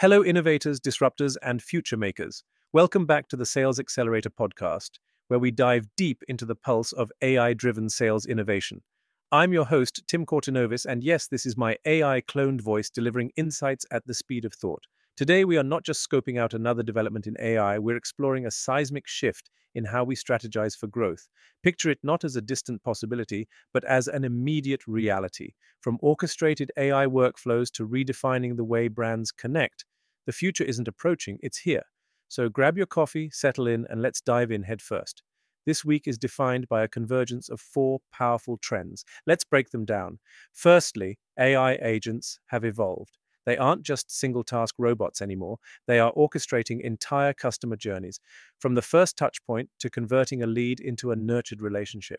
Hello, innovators, disruptors, and future makers. Welcome back to the Sales Accelerator podcast, where we dive deep into the pulse of AI driven sales innovation. I'm your host, Tim Kortinovis, and yes, this is my AI cloned voice delivering insights at the speed of thought. Today, we are not just scoping out another development in AI, we're exploring a seismic shift in how we strategize for growth. Picture it not as a distant possibility, but as an immediate reality. From orchestrated AI workflows to redefining the way brands connect, the future isn't approaching, it's here. So grab your coffee, settle in, and let's dive in head first. This week is defined by a convergence of four powerful trends. Let's break them down. Firstly, AI agents have evolved. They aren't just single task robots anymore, they are orchestrating entire customer journeys, from the first touch point to converting a lead into a nurtured relationship.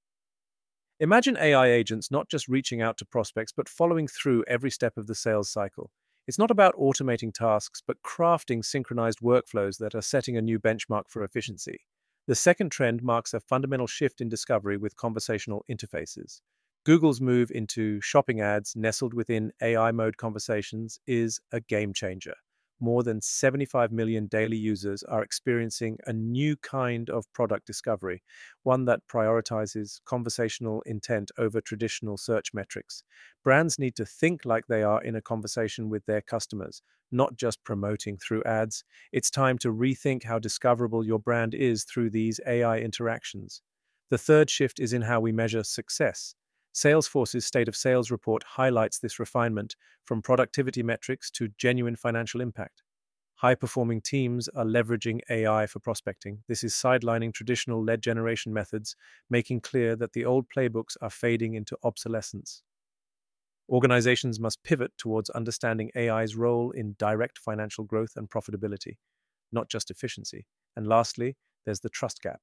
Imagine AI agents not just reaching out to prospects, but following through every step of the sales cycle. It's not about automating tasks, but crafting synchronized workflows that are setting a new benchmark for efficiency. The second trend marks a fundamental shift in discovery with conversational interfaces. Google's move into shopping ads nestled within AI mode conversations is a game changer. More than 75 million daily users are experiencing a new kind of product discovery, one that prioritizes conversational intent over traditional search metrics. Brands need to think like they are in a conversation with their customers, not just promoting through ads. It's time to rethink how discoverable your brand is through these AI interactions. The third shift is in how we measure success. Salesforce's State of Sales report highlights this refinement, from productivity metrics to genuine financial impact. High-performing teams are leveraging AI for prospecting. This is sidelining traditional lead generation methods, making clear that the old playbooks are fading into obsolescence. Organizations must pivot towards understanding AI's role in direct financial growth and profitability, not just efficiency. And lastly, there's the trust gap.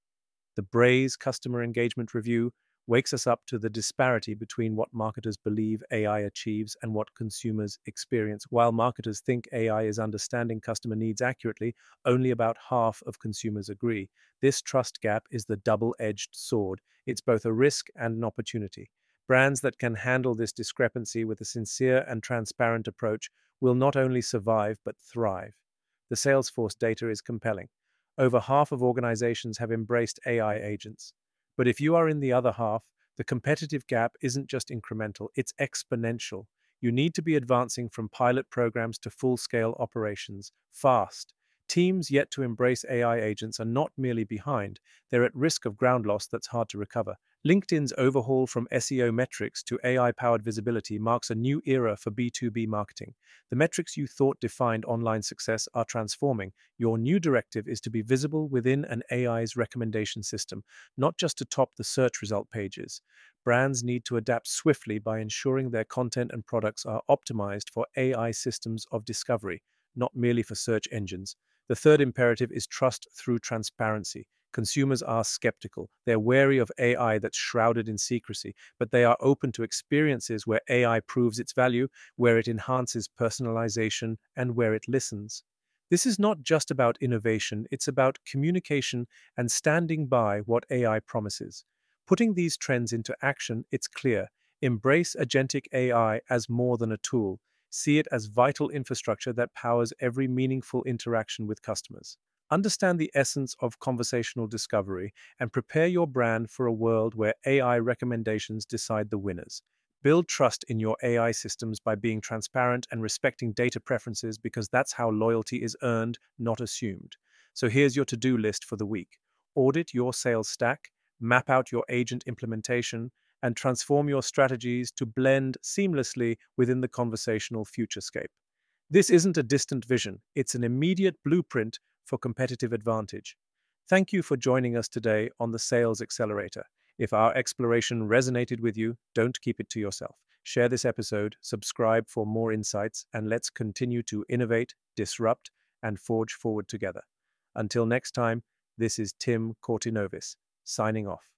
The Braze Customer Engagement Review wakes us up to the disparity between what marketers believe AI achieves and what consumers experience. While marketers think AI is understanding customer needs accurately, only about half of consumers agree. This trust gap is the double-edged sword. It's both a risk and an opportunity. Brands that can handle this discrepancy with a sincere and transparent approach will not only survive but thrive. The Salesforce data is compelling. Over half of organizations have embraced AI agents. But if you are in the other half, the competitive gap isn't just incremental, it's exponential. You need to be advancing from pilot programs to full-scale operations, fast. Teams yet to embrace AI agents are not merely behind, they're at risk of ground loss that's hard to recover. LinkedIn's overhaul from SEO metrics to AI-powered visibility marks a new era for B2B marketing. The metrics you thought defined online success are transforming. Your new directive is to be visible within an AI's recommendation system, not just to top the search result pages. Brands need to adapt swiftly by ensuring their content and products are optimized for AI systems of discovery, not merely for search engines. The third imperative is trust through transparency. Consumers are skeptical. They're wary of AI that's shrouded in secrecy, but they are open to experiences where AI proves its value, where it enhances personalization, and where it listens. This is not just about innovation, it's about communication and standing by what AI promises. Putting these trends into action, it's clear. Embrace agentic AI as more than a tool. See it as vital infrastructure that powers every meaningful interaction with customers. Understand the essence of conversational discovery and prepare your brand for a world where AI recommendations decide the winners. Build trust in your AI systems by being transparent and respecting data preferences, because that's how loyalty is earned, not assumed. So here's your to-do list for the week. Audit your sales stack, map out your agent implementation, and transform your strategies to blend seamlessly within the conversational futurescape. This isn't a distant vision, it's an immediate blueprint for competitive advantage. Thank you for joining us today on the Sales Accelerator. If our exploration resonated with you, don't keep it to yourself. Share this episode, subscribe for more insights, and let's continue to innovate, disrupt, and forge forward together. Until next time, this is Tim Kortinovis, signing off.